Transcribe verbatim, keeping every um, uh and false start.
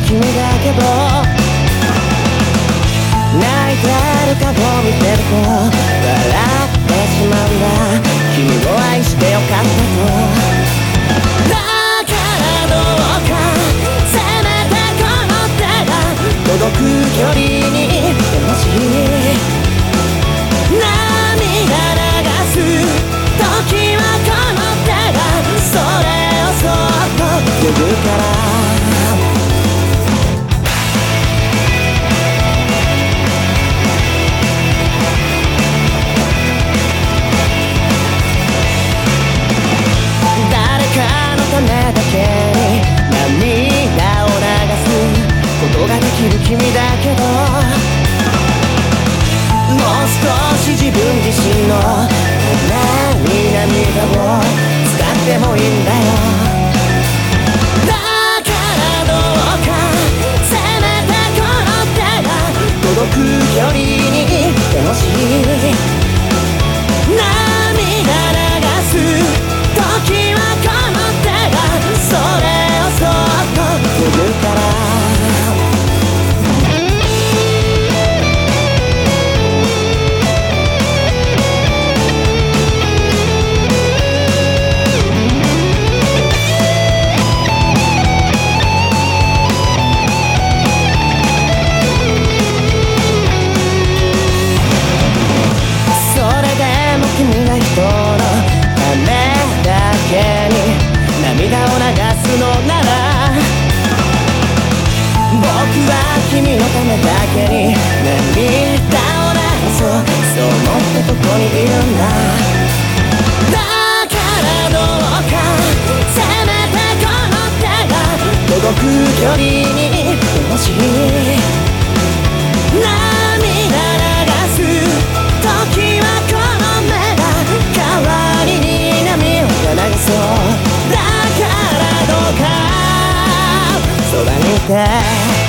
君だけど、泣いてる顔見てると笑ってしまうんだ。君を愛してよかったと。だからどうかせめてこの手が届く距離にいてほしい。涙流す時はこの手がそれをそっと呼ぶから。ためだけに涙を流すことができる君だけど、もう少し自分自身のために涙を使ってもいいんだよ。だからどうかせめてこの手が届く距離にいてほしい。涙流す時はこのそれをそっと呼ぶから。それでも君が人のためだけに涙を流すのなら、僕は君のためだけに涙を流そう、そう思ってここにいるんだ。だからどうかせめてこの手が届く距離にいてほしい。涙流す時はこの目が代わりに涙を流そう。だからどうかそばにいて